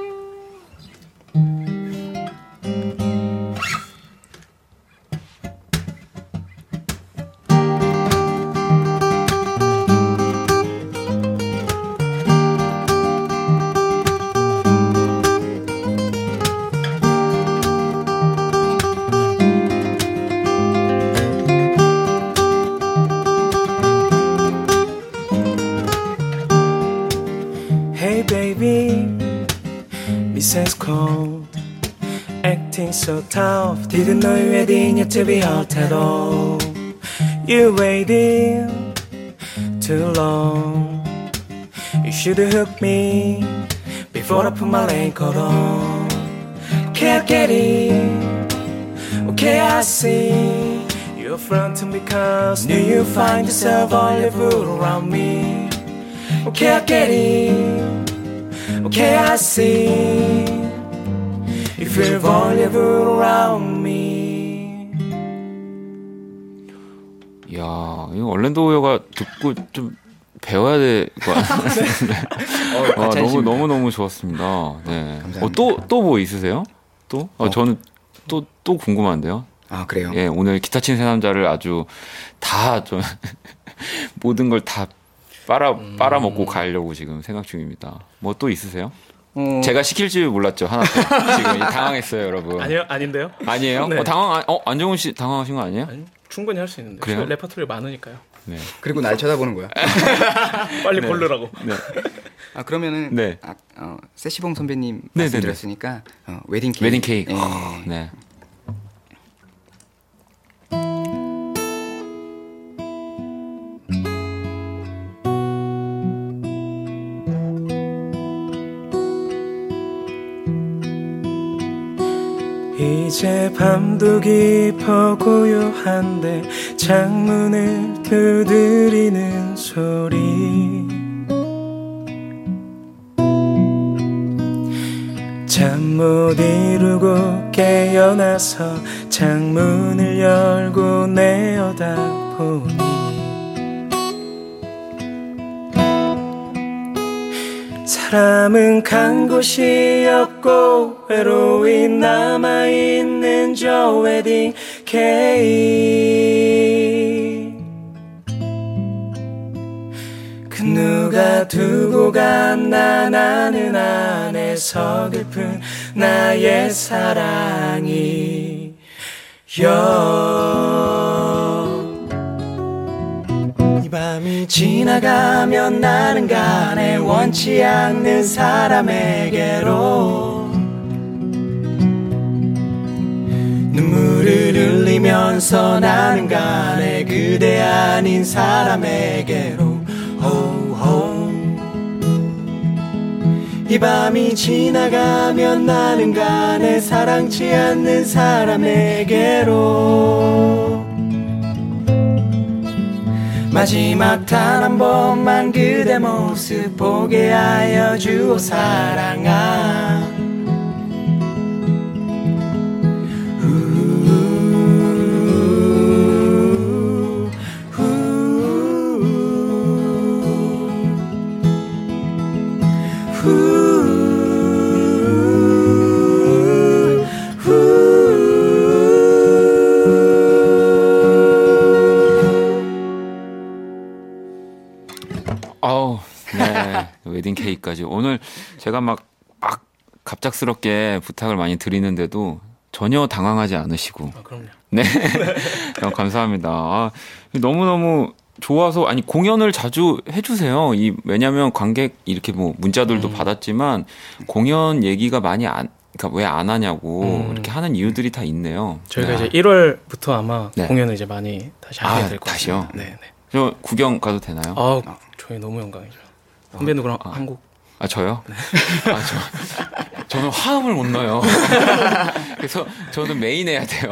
Hey baby, Missus Cold, acting so tough. Didn't know you had in you to be hot at all. You waited too long. You should've hooked me before I put my raincoat on. Can't get it. Okay, I see you're fronting because knew you find yourself all your food around me. Okay, I get it. Okay, I see. You feel vulnerable around me. 이야, 이 얼랜도 호여가 듣고 좀 배워야 될 것 같아요. 어, 어, 너무 너무 너무 좋았습니다. 네. 어, 또또 뭐 있으세요? 또? 어, 어. 저는 또 또 궁금한데요. 아 그래요? 예, 오늘 기타 치는 새 남자를 아주 다 좀 모든 걸 다 빨아 빨아먹고 가려고 지금 생각 중입니다. 뭐 또 있으세요? 어, 제가 시킬 줄 몰랐죠. 하나 더. 지금 당황했어요, 여러분. 아니요, 아닌데요? 아니에요? 네. 어, 당황 안- 어, 안정훈 씨 당황하신 거 아니에요? 아니, 충분히 할 수 있는데. 그래요? 레퍼토리가 많으니까요. 네. 그리고 날 쳐다보는 거야. 빨리 고르라고. 네. 아 그러면은 네. 아, 어, 세시봉 선배님 네, 말씀드렸으니까 어, 웨딩 케이크. 웨딩 케이크. 예. 어, 네. 이제 밤도 깊어 고요한데 창문을 두드리는 소리 잠 못 이루고 깨어나서 창문을 열고 내어다보니 사람은 간 곳이 없고 외로이 남아있는 저 웨딩 케이크 그 누가 두고 갔나 나는 안에 서글픈 나의 사랑이 이 밤이 지나가면 나는 가네 원치 않는 사람에게로 눈물을 흘리면서 나는 가네 그대 아닌 사람에게로 호호. 이 밤이 지나가면 나는 가네 사랑치 않는 사람에게로 마지막 단 한 번만 그대 모습 보게 하여 주오 사랑아 아우, 네. 웨딩 케이크까지. 오늘 제가 막, 막 갑작스럽게 부탁을 많이 드리는데도 전혀 당황하지 않으시고. 아, 그럼요. 네. 어, 감사합니다. 아, 너무너무 좋아서, 아니, 공연을 자주 해주세요. 이, 왜냐면 관객 이렇게 뭐 문자들도 음. 받았지만 공연 얘기가 많이 안, 그러니까 왜 안 하냐고 음. 이렇게 하는 이유들이 다 있네요. 저희가 네. 이제 일월부터 아마 네. 공연을 이제 많이 다시 하게 아, 될 것 다시요? 같습니다. 네, 네. 저 구경 가도 되나요? 아, 저희 너무 영광이죠. 선배님 그럼 아. 한국 아, 저요? 아, 저, 저는 화음을 못 넣어요. 그래서 저는 메인 해야 돼요.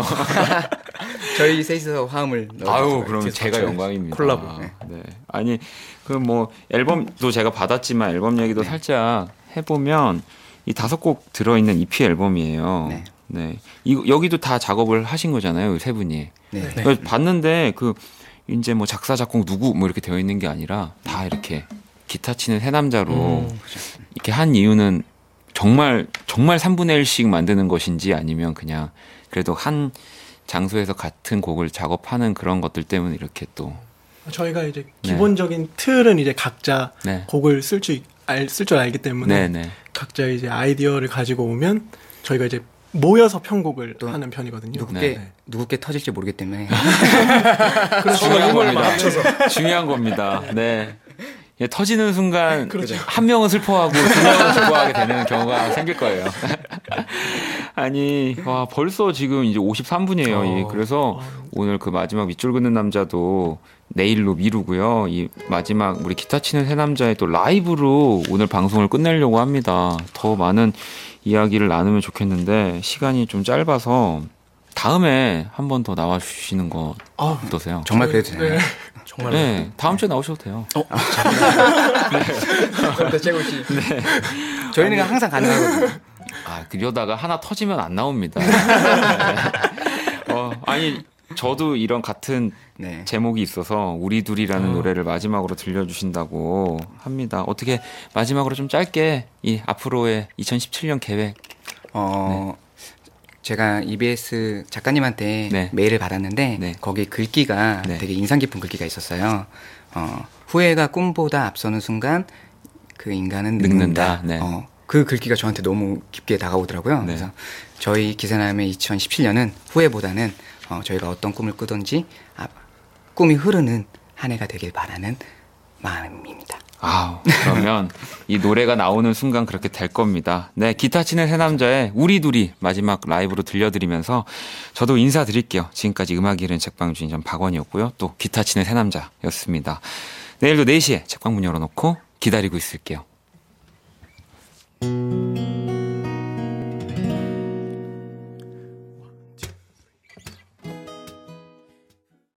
저희 셋이서 화음을 넣어. 아유, 그럼 뒤에서 제가 같이 영광입니다. 콜라보. 네. 네. 아니, 그 뭐, 앨범도 제가 받았지만 앨범 얘기도 네. 살짝 해보면 이 다섯 곡 들어있는 이피 앨범이에요. 네. 네. 이, 여기도 다 작업을 하신 거잖아요, 세 분이. 네. 네. 그래서 봤는데 그, 이제 뭐 작사, 작곡 누구 뭐 이렇게 되어 있는 게 아니라 다 이렇게 기타 치는 새 남자로 음. 이렇게 한 이유는 정말 정말 삼분의 일씩 만드는 것인지 아니면 그냥 그래도 한 장소에서 같은 곡을 작업하는 그런 것들 때문에 이렇게 또 저희가 이제 네. 기본적인 틀은 이제 각자 네. 곡을 쓸 줄 알 쓸 줄 알기 때문에 네네 각자 이제 아이디어를 가지고 오면 저희가 이제 모여서 편곡을 또 하는 편이거든요. 누구께 네. 누구께 터질지 모르기 때문에 중요한 힘을 겁니다. 맞춰서. 중요한 겁니다. 네. 예, 터지는 순간 그렇죠. 한 명은 슬퍼하고 두 명은 기뻐하게 되는 경우가 생길 거예요. 아니, 와, 벌써 지금 이제 오십삼 분이에요. 어. 예, 그래서 오늘 그 마지막 밑줄 긋는 남자도 내일로 미루고요. 이 마지막 우리 기타 치는 새 남자의 또 라이브로 오늘 방송을 끝내려고 합니다. 더 많은 이야기를 나누면 좋겠는데 시간이 좀 짧아서 다음에 한 번 더 나와 주시는 거 아, 어떠세요? 정말 그래도 되나요? 네. 정말 네, 다음 주에 나오셔도 돼요. 그럼 최고 씨. 저희는 항상 가능하거든요. 아, 그러다가 하나 터지면 안 나옵니다. 네. 어, 아니, 저도 이런 같은 네. 제목이 있어서 우리 둘이라는 어. 노래를 마지막으로 들려주신다고 합니다. 어떻게 마지막으로 좀 짧게 이 앞으로의 이천십칠 년 계획. 어, 제가 이비에스 작가님한테 네. 메일을 받았는데 네. 거기 글귀가 네. 되게 인상 깊은 글귀가 있었어요. 어, 후회가 꿈보다 앞서는 순간 그 인간은 늙는다. 늙는다. 네. 어, 그 글귀가 저한테 너무 깊게 다가오더라고요. 네. 그래서 저희 기세남의 이천십칠 년은 후회보다는 어, 저희가 어떤 꿈을 꾸든지 아, 꿈이 흐르는 한 해가 되길 바라는 마음입니다. 아, 그러면 이 노래가 나오는 순간 그렇게 될 겁니다. 네, 기타 치는 새 남자의 우리 둘이 마지막 라이브로 들려드리면서 저도 인사드릴게요. 지금까지 음악 잃은 책방 주인 전 박원이었고요. 또 기타 치는 새 남자였습니다. 내일도 네 시에 책방 문 열어놓고 기다리고 있을게요.